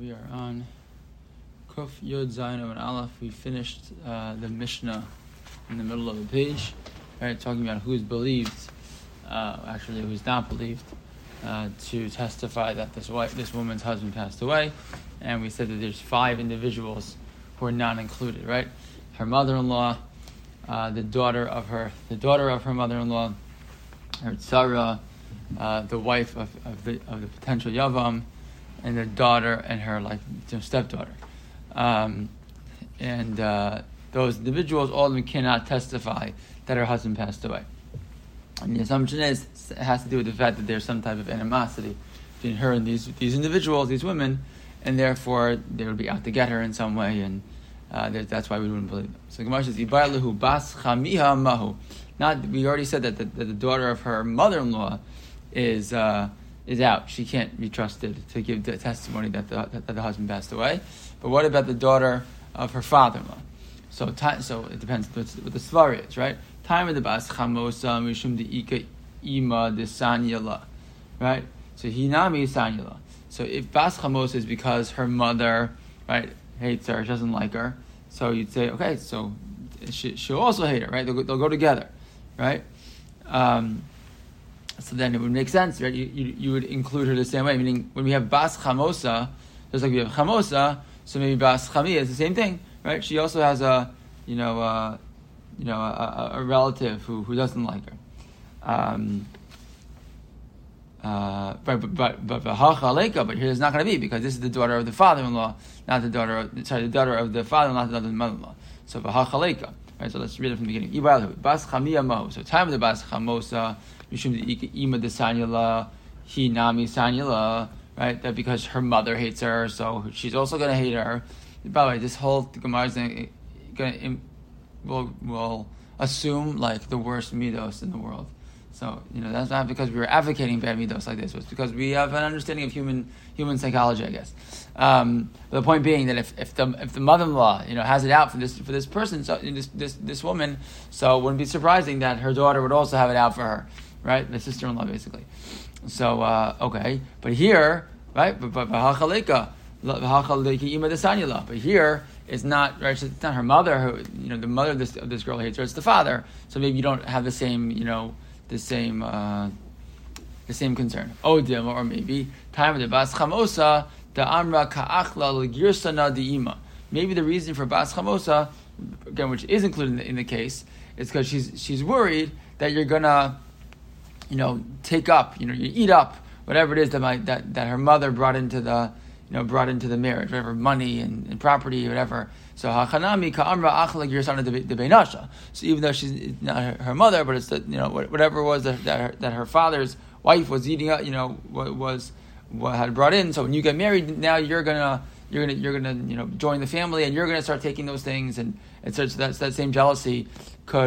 We are on Kuf Yud Zayin and Aleph. We finished the Mishnah in the middle of the page, right? Talking about who's believed, actually who's not believed, to testify that this woman's husband passed away, and we said that there's 5 individuals who are not included, right? Her mother-in-law, the daughter of her mother-in-law, her tzara, the wife of the potential yavam, and the daughter and her stepdaughter, and those individuals, all of them cannot testify that her husband passed away. And the assumption is it has to do with the fact that there's some type of animosity between her and these individuals, these women, and therefore they would be out to get her in some way, and that's why we wouldn't believe them. So Gemara says, "Ibarlahu bas chamiha mahu." We already said that the daughter of her mother-in-law is out. She can't be trusted to give the testimony that the husband passed away. But what about the daughter of her father-in-law? So it depends what the svar is, right? Time of the bas chamosa mishum deika ima de sanyala, right? So hinami sanyala. So if bas chamosa is because her mother, right, hates her, she doesn't like her, so you'd say, okay, so she'll also hate her, right? They'll go together, right? So then it would make sense, right? You would include her the same way. Meaning, when we have bas chamosa, just like we have chamosa, so maybe bas chami is the same thing, right? She also has a relative who doesn't like her. But here it's not going to be, because this is the daughter of the father-in-law, not the daughter of the father-in-law, not the mother-in-law. So v'hachaleka, right? So let's read it from the beginning. Bas chamiya mahu. So time of the bas chamosa. Ima de sanyala, he nami sanyala, right? That because her mother hates her, so she's also going to hate her. By the way, this whole Gemara is will assume like the worst midos in the world. So that's not because we were advocating bad midos like this. It's because we have an understanding of human psychology, I guess. The point being that if the mother-in-law has it out for this person, so this woman, so it wouldn't be surprising that her daughter would also have it out for her. Right, the sister-in-law, basically. So okay, but here, right, but here it's not right. It's not her mother who, the mother of this girl hates her. It's the father. So maybe you don't have the same concern. Odim, or maybe time of the bas chamosa the amra ka'achla l'girsana diima. Maybe the reason for bas chamosa, again, which is included in the case, is because she's worried that you're gonna take up, you eat up whatever it is that her mother brought into the marriage, whatever money and property, whatever. So hachanami ka'amra achla girsana de beinasha. So even though she's not her mother, but it's whatever it was that her father's wife was eating up, was what had brought in. So when you get married, now you're gonna join the family, and you're gonna start taking those things, and so that same jealousy could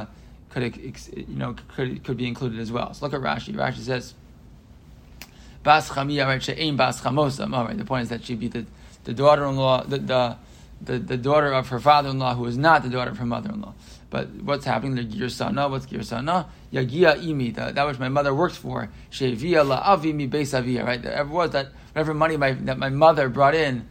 be included as well. So look at Rashi. Rashi says, "Bas chamiya, right? She'ein bas chamosa." Right. The point is that she'd be the daughter-in-law, the daughter of her father-in-law, who is not the daughter of her mother-in-law. But what's happening? The girsana. What's girsana? Yagia imi, that which my mother works for. She'evia la'avi mi beis avia. Right. There was that whatever money that my mother brought in,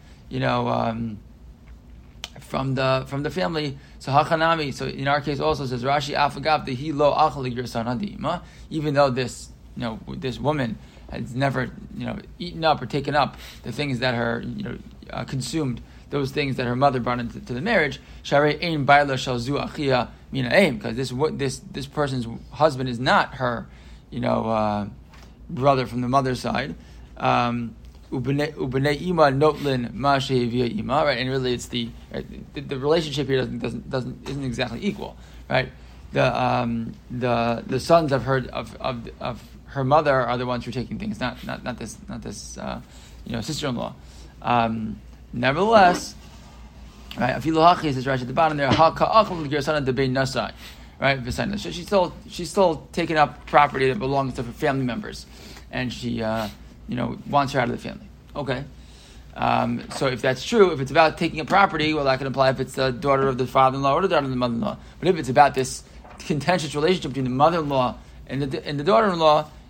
from the family. So hachanami. So in our case also says Rashi afagav the hilo achli girsana. Even though this woman has never eaten up or taken up the things that her consumed, those things that her mother brought into the marriage. Sharei ein baila shalzu achia mina aim, because this person's husband is not her brother from the mother's side. Ubnei ima notlin ma she'evia ima, right? And really, it's the relationship here isn't exactly equal, right? The sons of her mother are the ones who are taking things, not this sister-in-law. Nevertheless, right? Afilu hachi says right at the bottom there, ha ka'achol girsana de bein nasai, right? So she's still taking up property that belongs to her family members, and she wants her out of the family. Okay. So if that's true, if it's about taking a property, well, that can apply if it's the daughter of the father-in-law or the daughter of the mother-in-law. But if it's about this contentious relationship between the mother-in-law and the daughter-in-law,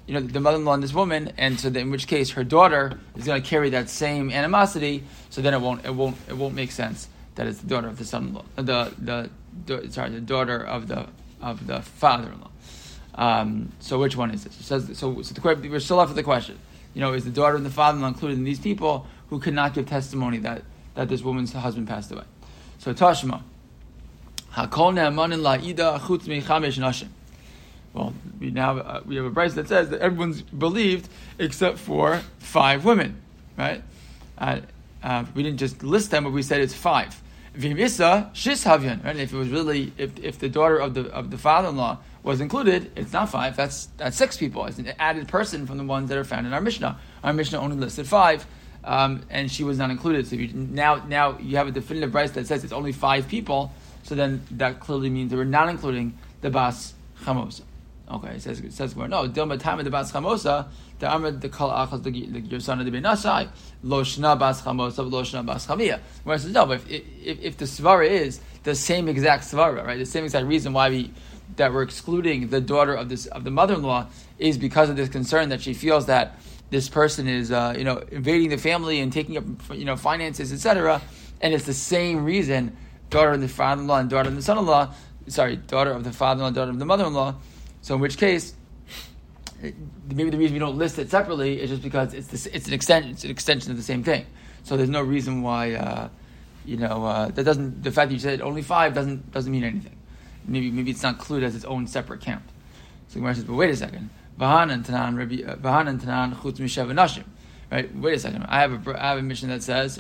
the mother-in-law and this woman, and so in which case her daughter is going to carry that same animosity. So then it won't make sense that it's the daughter of the son-in-law, the daughter of the father-in-law. So which one is it? So we're still left with the question. Is the daughter and the father-in-law included in these people who could not give testimony that this woman's husband passed away? So Tashma, Hakol ne'amanin la'ida chutz mechamesh nashim. Well, we have a price that says that everyone's believed except for 5 women, right? We didn't just list them, but we said it's 5. V'imisa shis havyan, right? If it was really, if the daughter of the father-in-law was included, it's not 5. That's 6 people. It's an added person from the ones that are found in our Mishnah. Our Mishnah only listed 5, and she was not included. So now you have a definitive price that says it's only 5 people. So then that clearly means that we're not including the bas chamosa. Okay, it says no. Dilma time of the bas chamosa, the amr the kol achas the your son of the benasai lo shna bas chamosa lo shna bas chamia. Whereas no, but if the svara is the same exact svara, right? The same exact reason why we're excluding the daughter of the mother-in-law is because of this concern that she feels that this person is invading the family and taking up finances, etc. And it's the same reason daughter of the father-in-law and daughter of the son-in-law. Sorry, daughter of the father-in-law, daughter of the mother-in-law. So in which case, maybe the reason we don't list it separately is just because it's an extension of the same thing. So there's no reason why that doesn't, the fact that you said only 5 doesn't mean anything. Maybe it's not included as its own separate count. So Gemara says, but wait a second, Vahanan Tanan chutz mishev nashim. Right? Wait a second. I have a mission that says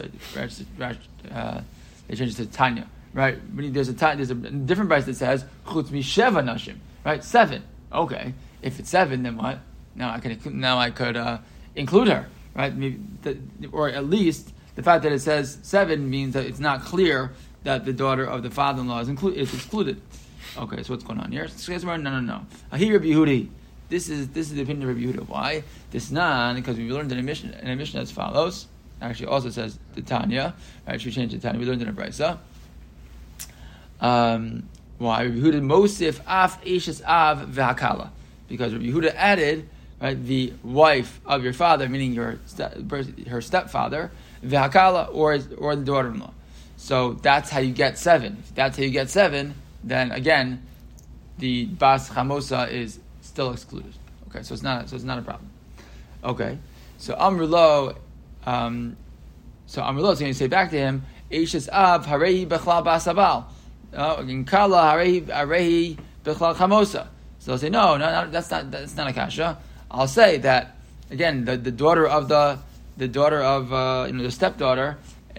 they changed it to Tanya. Right? There's a different price that says chutz mishev nashim. Right? 7. Okay. If it's 7, then what? Now I could include her. Right? Maybe or at least the fact that it says 7 means that it's not clear that the daughter of the father-in-law is excluded. Okay, so what's going on here? No. Ahi Rabbi Yehudi. This is the opinion of Rabbi Yehuda. Why? This nan, because we learned in a mission as follows. Actually, also says the Tanya. Right? Should we change the Tanya? We learned in a brisa. Why? Rabbi Yehuda Mosif af Eishes av v'hakala. Because Rabbi Yehuda added, right, the wife of your father, meaning her stepfather, v'hakala, or the daughter-in-law. So that's how you get 7. If that's how you get 7, then again, the bas chamosa is still excluded. Okay, so it's not a problem. Okay, so Amrulo is going to say back to him, Eishes av harehi bechlal bas abal. In kala harehi bechlal chamosa. So they'll say no, that's not a kasha. I'll say that again, the daughter of the stepdaughter,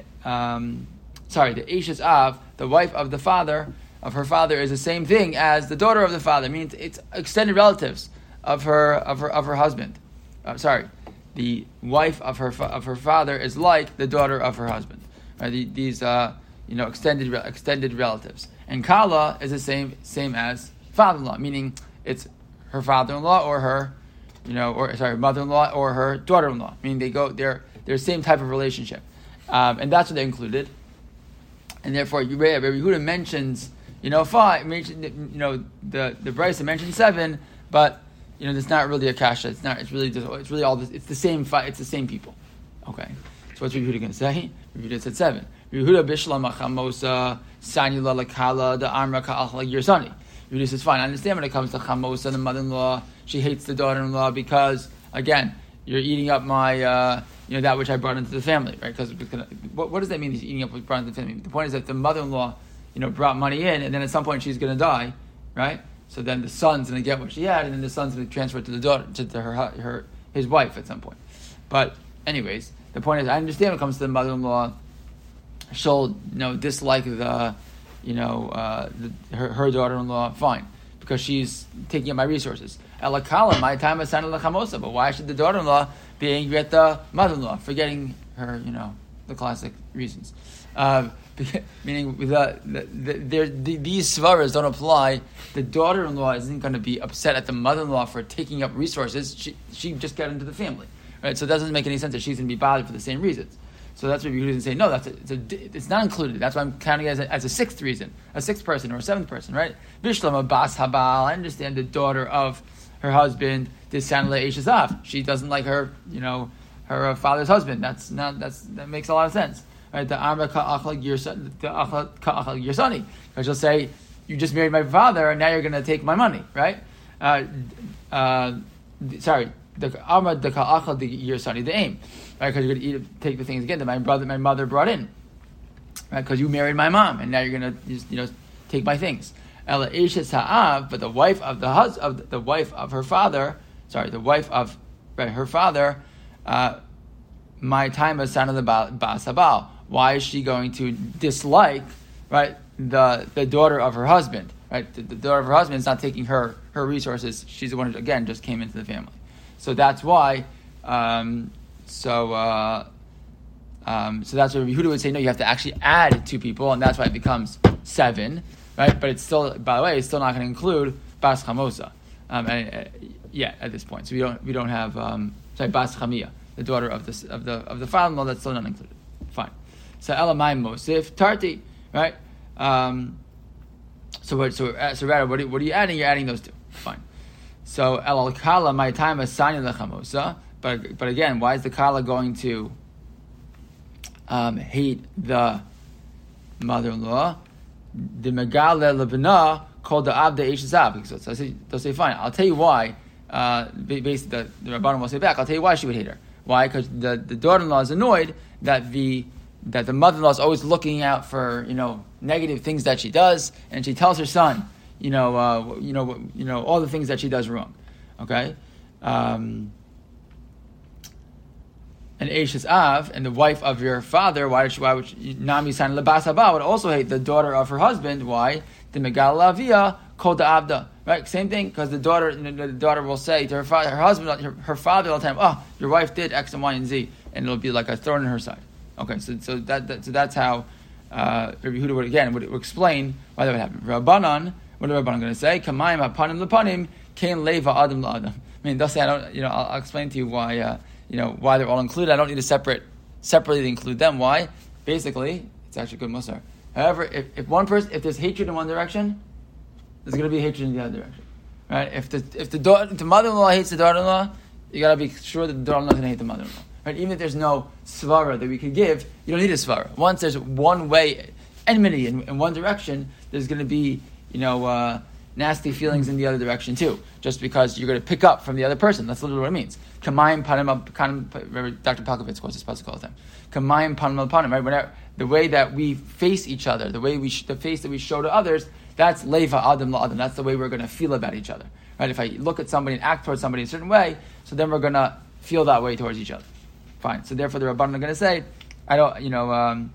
the Eishes av, the wife of her father is the same thing as the daughter of the father. I mean, it's extended relatives of her husband. The wife of her father is like the daughter of her husband. Right? These extended relatives. And kala is the same as father-in-law, meaning it's her father-in-law or her, mother-in-law or her daughter-in-law. Meaning they're the same type of relationship, and that's what they included. And therefore, Rabbi Yehuda mentions, 5. The Brisa mentions 7, but it's not really a kasha. It's really all this. It's the same. It's the same people. Okay. So what's Rabbi Yehuda going to say? Rabbi Yehuda said 7. Rabbi Yehuda bishlam achamosa sanila lakala the amra ka'achla yirsani. Rabbi Yehuda says fine. I understand when it comes to chamosa, the mother-in-law, she hates the daughter-in-law because again, you're eating up my that which I brought into the family, right? Because what does that mean? He's eating up what brought into the family. The point is that the mother-in-law, brought money in, and then at some point she's going to die, right? So then the son's going to get what she had, and then the son's going to transfer it to the daughter, to his wife at some point. But anyways, the point is, I understand when it comes to the mother-in-law, she'll dislike her daughter-in-law, fine, because she's taking up my resources. Elakala, my time is sana lachamosa, but why should the daughter-in-law be angry at the mother-in-law for getting her, the classic reasons? Meaning these svaras don't apply. The daughter-in-law isn't going to be upset at the mother-in-law for taking up resources. She just got into the family, right? So it doesn't make any sense that she's going to be bothered for the same reasons. So that's what you're going to say. No, it's not included. That's why I'm counting it as a 6th reason, a 6th person or a 7th person, right? Bishlama bas habal. I understand the daughter of her husband disanle Eshasav. She doesn't like her, her father's husband. That makes a lot of sense, right? The Amra Ka'achal Yersani, because she'll say, you just married my father, and now you're going to take my money, right? The Amra the Ka'achal Yersani, the aim, right? Because you're going to take the things again that my mother brought in, right? Because you married my mom, and now you're going to take my things. Ela Eshes Ha'av, but the wife of the wife of her father, her father, my time as son of the Basabal. Why is she going to dislike, right, the daughter of her husband, right? The daughter of her husband is not taking her resources. She's the one who, again, just came into the family. So that's why, so that's why Yehuda would say, no, you have to actually add 2 people, and that's why it becomes 7, right? But it's still, by the way, it's still not going to include Bas Chamosa, at this point. So we don't have Bas Chamia, the daughter of the father-in-law, that's still not included. Fine. So Elamai Mosif Tarti, right? So rather, what are you adding? You're adding those 2. Fine. So El Kala, my time is Sanya Lechamosa, but again, why is the Kala going to hate the mother-in-law? The Megale Lebana called the Abda Eshazav. So they'll say, fine, I'll tell you why. Basically, the Rabbanim will say back, I'll tell you why she would hate her. Why? Because the daughter-in-law is annoyed that the mother-in-law is always looking out for negative things that she does, and she tells her son, all the things that she does wrong. Okay, and Eshes Av, and the wife of your father, why would Nami San Lebas Haba would also hate the daughter of her husband? Why? The Megal Lavia called the Abda. Right, same thing, because the daughter will say to her father, her father all the time, "Oh, your wife did X and Y and Z," and it'll be like a thorn in her side. Okay, so that's how Rabbi Yehuda would explain why that would happen. Rabbanan, what are Rabbanan going to say? Kamayim hapanim lepanim kain leva adam la'adam. I mean, thus I'll explain to you why why they're all included. I don't need to separately include them. Why? Basically, it's actually good musar. However, if there's hatred in one direction, there's going to be hatred in the other direction, right? If the mother-in-law hates the daughter-in-law, you got to be sure that the daughter-in-law is going to hate the mother-in-law, right? Even if there's no svara that we could give, you don't need a svara. Once there's one way enmity in one direction, there's going to be nasty feelings in the other direction too, just because you're going to pick up from the other person. That's literally what it means. Kamayim panim, Dr. Palkovitz quotes this pasuk all the time. Kamayim panim panim, right? Whenever, the way that we face each other, the face that we show to others, that's leva adam la adam. That's the way we're going to feel about each other, right? If I look at somebody and act towards somebody in a certain way, so then we're going to feel that way towards each other. Fine. So therefore, the Rabbanan are going to say, I don't,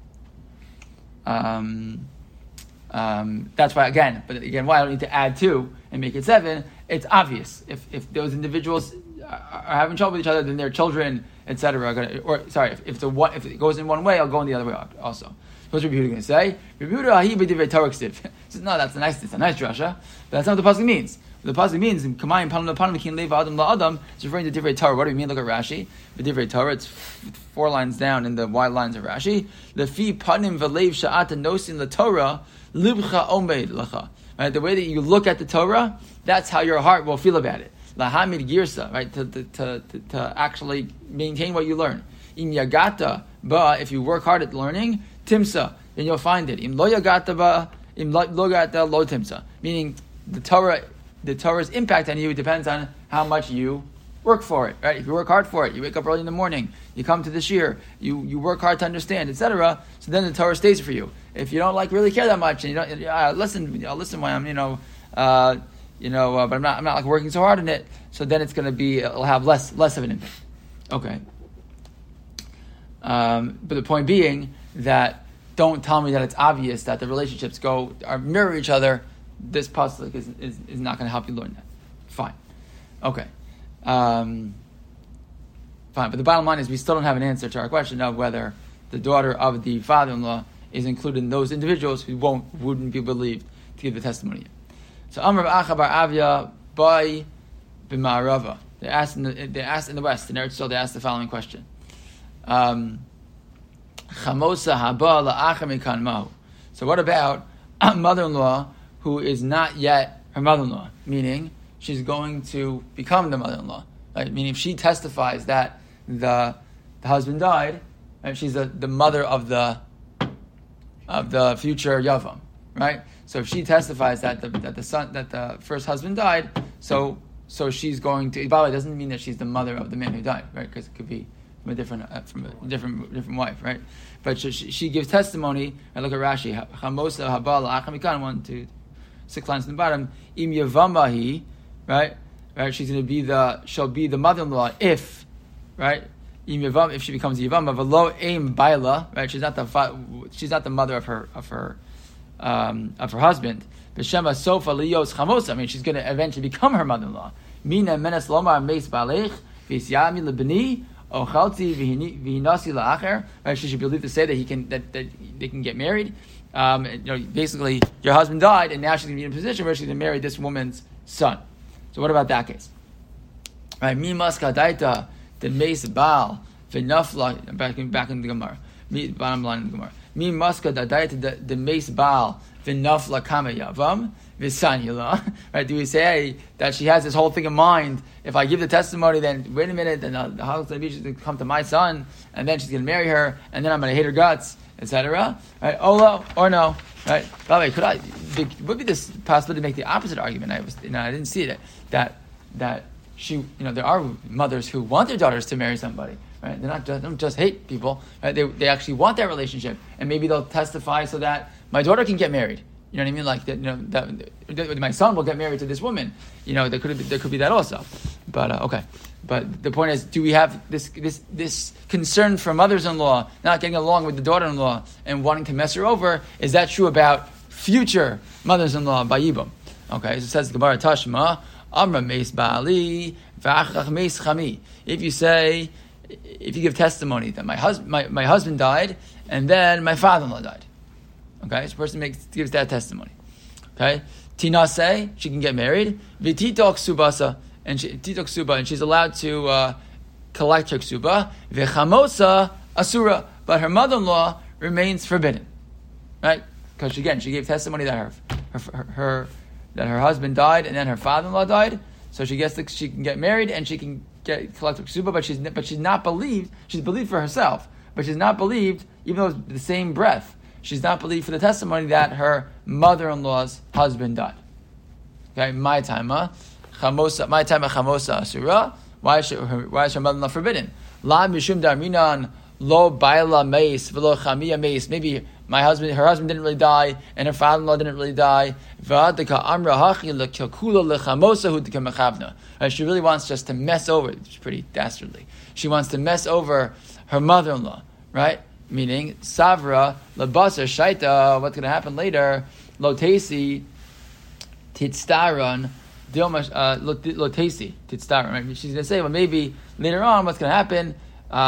that's why why I don't need to add 2 and make it 7. It's obvious if those individuals are having trouble with each other, then their children, etc. If it goes in one way, I'll go in the other way also. What's Rabbi Yehuda going to say? Rabbi Yehuda says, no, it's a nice drasha, but that's not what the pasuk means. The pasuk means Kamayim panim lepanim kin leva adam la adam. It's referring to Divrei Torah. What do we mean? Look at Rashi. The Divrei Torah. It's 4 lines down in the wide lines of Rashi. Lefi panim v'leiv sha'ata nosin laTorah libcha omed lacha. Right, the way that you look at the Torah, that's how your heart will feel about it. Lahamid girsa, right, to actually maintain what you learn. Im yagata ba, if you work hard at learning, timsa, then you'll find it. Im lo yagata ba, im lo yagata lo timsa. Meaning the Torah's impact on you depends on how much you work for it, right? If you work hard for it, you wake up early in the morning, you come to the shir, you work hard to understand, etc. So then the Torah stays for you. If you don't really care that much, and you don't I'll listen when I'm but I'm not working so hard in it. So then it'll have less of an impact. Okay. But the point being that don't tell me that it's obvious that the relationships mirror each other. This pasuk is not going to help you learn that. Fine. Okay. Fine. But the bottom line is we still don't have an answer to our question of whether the daughter of the father-in-law is included in those individuals who wouldn't be believed to give the testimony. So Amr Acha bar Avia by b'Ma'arava. They asked in the West, in Eretz Yisrael, they asked the following question. Chamosa haba la'acha mikan mahu. So what about a mother-in-law who is not yet her mother-in-law? Meaning, she's going to become the mother-in-law. Right? Meaning, if she testifies that the husband died, and she's the mother of the future Yavam, right? So if she testifies that the first husband died, so she's going to. By the way, it doesn't mean that she's the mother of the man who died, right? Because it could be from a different wife, right? But she gives testimony. And look at Rashi. Chamosa habal achamikan 1, 2, 6 lines in the bottom. Im yavamahi, right? She's going to she'll be the mother-in-law if, right? If she becomes Yavama, v'lo aim baila, right? She's not the mother of her husband. B'shema sofa liyos chamosa. I mean, she's going to eventually become her mother-in-law. Mina menes lomar meis balech v'yami lebni ochalti v'hinasi la'acher. Right? She should believe to say that they can get married. Basically, your husband died, and now she's going to be in a position where she's going to marry this woman's son. So what about that case? Right? Mi maskadaita. The Meis Baal v'nafla back in the Gemara. Bottom line in the Gemara. Mi maska dadayit the Meis Baal v'nafla kama yavam v'sanyila. Right? Do we say that she has this whole thing in mind? If I give the testimony, then wait a minute, then the house going to come to my son, and then she's going to marry her, and then I'm going to hate her guts, etc. Right? Ola or no? Right? By the way, would be this possibility to make the opposite argument? I didn't see it. That there are mothers who want their daughters to marry somebody, right? They don't just hate people, right? They actually want that relationship, and maybe they'll testify so that my daughter can get married. You know what I mean? Like that my son will get married to this woman. There could be that also. But okay. But the point is, do we have this concern for mothers-in-law not getting along with the daughter-in-law and wanting to mess her over? Is that true about future mothers-in-law by Yibum? Okay, so it says the Gemara Tashma. Amra meis ba'ali v'achach meis chami. If you give testimony that my husband died and then my father-in-law died, okay, so the person gives that testimony. Okay, Tina say she can get married. V'titok subasa and she's allowed to collect her ksuba. V'chamosa asura, but her mother-in-law remains forbidden, right? Because she gave testimony that her husband died and then her father-in-law died, so she can get married and she can collect her ksuba, but she's not believed. She's believed for herself, but she's not believed, even though it's the same breath. She's not believed for the testimony that her mother-in-law's husband died. Okay, my time chamosa asura. Why is her mother-in-law forbidden? La mishum darminan lo baila meis v'lo chamia meis. Maybe her husband didn't really die, and her father-in-law didn't really die. She really wants just to mess over. It's pretty dastardly. She wants to mess over her mother-in-law, right? Meaning, savra lebasar shaita. What's going to happen later? Lotesi titstaran lotesi titstaran. Right? She's going to say, well, maybe later on, what's going to happen?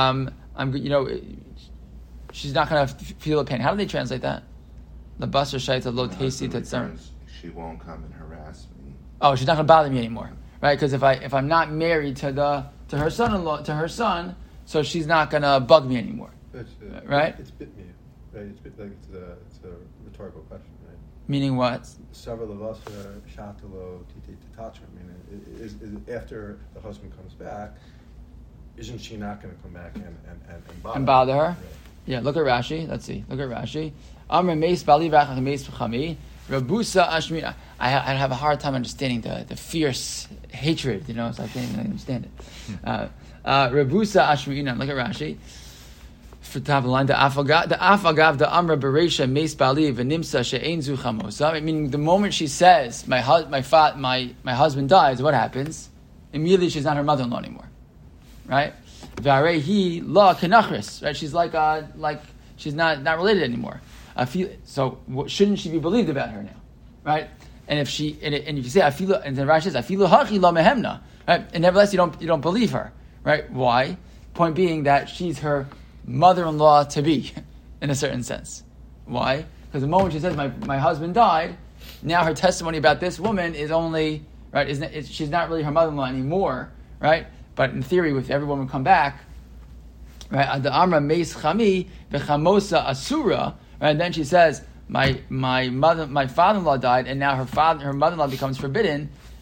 She's not going to feel the pain. How do they translate that? The basar shaita lo tesi tetzaron. She won't come and harass me. Oh, she's not going to bother me anymore, right? Because if I'm not married to her son-in-law, to her son, so she's not going to bug me anymore, right? It's bit me, right? It's a rhetorical question, right? Meaning what? Savra levasa shatalo titi titacha. I mean, is after the husband comes back, isn't she not going to come back and bother her? Right. Yeah, look at Rashi. Let's see. Look at Rashi. Amr meis bali v'achach meis v'chami. Rabusa ashmi. I have a hard time understanding the fierce hatred, so I can't even understand it. Rabusa ashmi'ina. Look at Rashi. For top of the line, the afagav the amra bereisha meis bali v'nimsa she'ein zu chamosa. Meaning, the moment she says my husband dies, what happens? Immediately, she's not her mother-in-law anymore, right? Varehi la kenachris, right? She's like she's not related anymore. Shouldn't she be believed about her now, right? And if you say afilu, and then Rashi says afilu hachi la mehemna, right? And nevertheless, you don't believe her, right? Why? Point being that she's her mother-in-law to be, in a certain sense. Why? Because the moment she says my husband died, now her testimony about this woman is only right. She's not really her mother-in-law anymore, right? But in theory, if every woman come back, right? The amra meis chami v'chamosa asura, right? And then she says, my father-in-law died, and now her mother-in-law becomes forbidden.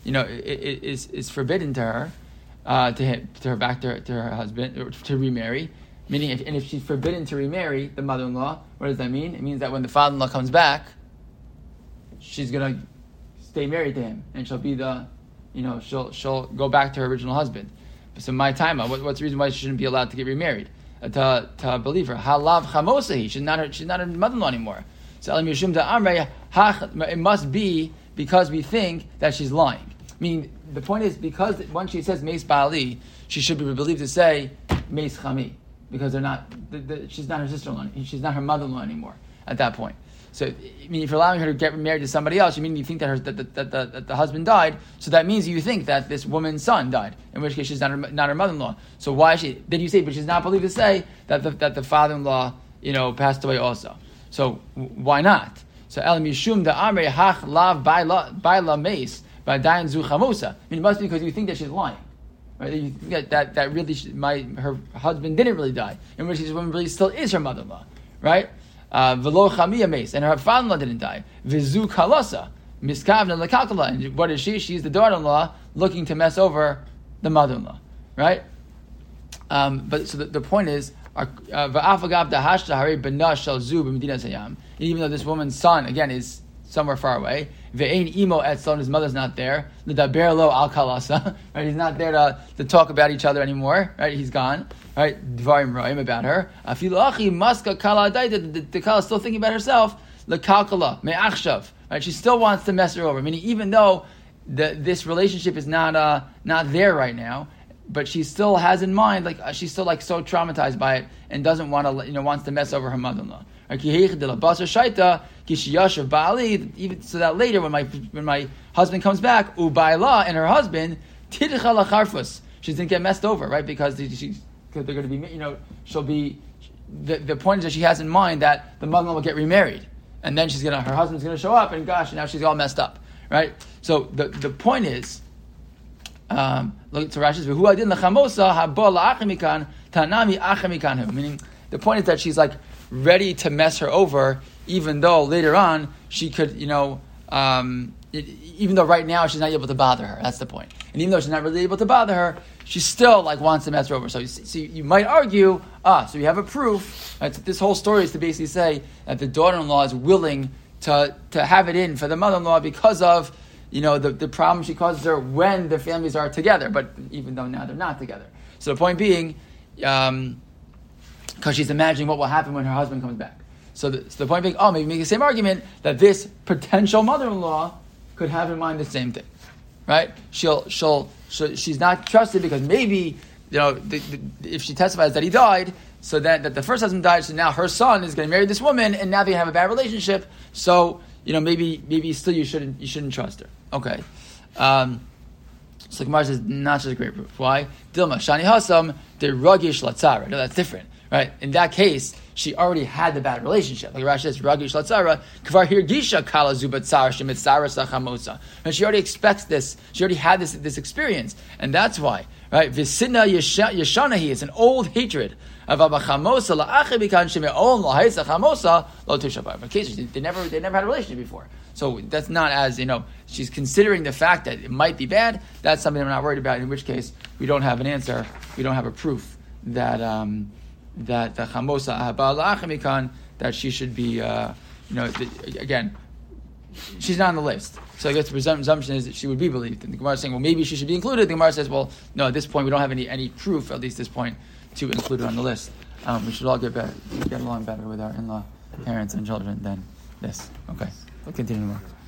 is forbidden to her, to her husband, or to remarry. Meaning, if she's forbidden to remarry the mother-in-law, what does that mean? It means that when the father-in-law comes back, she's gonna stay married to him, and she'll be she'll go back to her original husband. So my time, what's the reason why she shouldn't be allowed to get remarried? To a believer, halav chamosahi. She's not her mother-in-law anymore. So elam yishum da'amrei, it must be because we think that she's lying. Meaning, the point is, because once she says meis ba'ali, she should be believed to say meis chami, because they're not. She's not her sister-in-law. She's not her mother-in-law anymore at that point. So, if you're allowing her to get married to somebody else, you think that that the husband died. So that means you think that this woman's son died. In which case, she's not her mother-in-law. So why is she? Then you say, but she's not believed to say that the father-in-law passed away also. So why not? So elam yishum da amrei hach lav baila meis ba'dayin zu chamosa. It must be because you think that she's lying. Right? You think that really her husband didn't really die. In which case, this woman really still is her mother-in-law. Right? V'lo chamia meis, and her father-in-law didn't die. V'zu kalasa, miskavna lekalkala, and what is she? She's the daughter-in-law looking to mess over the mother-in-law, right? But so the point is, v'afagav dahashta hari b'na shel zu b'medinas hayam. Even though this woman's son again is somewhere far away, ve'ein imo etzon, his mother's not there. L'daber lo al kalasa, right? He's not there to talk about each other anymore, right? He's gone. Right, dvarim ra'im about her. Afilu achi maska kala adaita. The kala is still thinking about herself. Lekalkala me'achshav. Right, she still wants to mess her over. Meaning, even though this relationship is not there right now, but she still has in mind, she's still so traumatized by it and doesn't want to, wants to mess over her mother-in-law. Even so that later, when my husband comes back, ubayla and her husband tidcha lacharfus, she's gonna get messed over, right? Because they're going to be, she'll be. The point is that she has in mind that the mother-in-law will get remarried, and then her husband's going to show up, and gosh, now she's all messed up, right? So the point is, look to Rashi's who I did lechamosa haba la'achemikan tanami achemikan. Meaning, the point is that she's ready to mess her over, even though later on she could, even though right now she's not able to bother her. That's the point. And even though she's not really able to bother her, she still wants to mess her over. So you might argue, so you have a proof. Right? So this whole story is to basically say that the daughter-in-law is willing to have it in for the mother-in-law because of the problem she causes her when the families are together. But even though now they're not together. So the point being, because she's imagining what will happen when her husband comes back. So the point being, maybe make the same argument that this potential mother-in-law could have in mind the same thing, right? She's not trusted because maybe if she testifies that he died, so that the first husband died, so now her son is going to marry this woman, and now they have a bad relationship. So maybe still you shouldn't trust her. Okay. So Gemara says not such a great proof. Why? Dilma shani hasam de ragish latzara. No, that's different, right? In that case, she already had the bad relationship. Like Rashi says, ragish latzara kvar hirgisha kala zubatzar shemitzara sachamosa. And she already expects this. She already had this experience, and that's why, right? Visina yeshanahi. It's an old hatred of abachamosa la'achibikan sheme'on lahaisa chamosa lo tushavar. In case they never had a relationship before. So that's not as, she's considering the fact that it might be bad. That's something I'm not worried about, in which case we don't have an answer. We don't have a proof that that the chamosa ahaba la'achemikan, that she should be, again, she's not on the list. So I guess the presumption is that she would be believed. And the Gemara is saying, well, maybe she should be included. The Gemara says, well, no, at this point we don't have any proof, at least this point, to include her on the list. We should all get along better with our in-law parents and children than this. Okay. We'll continue tomorrow.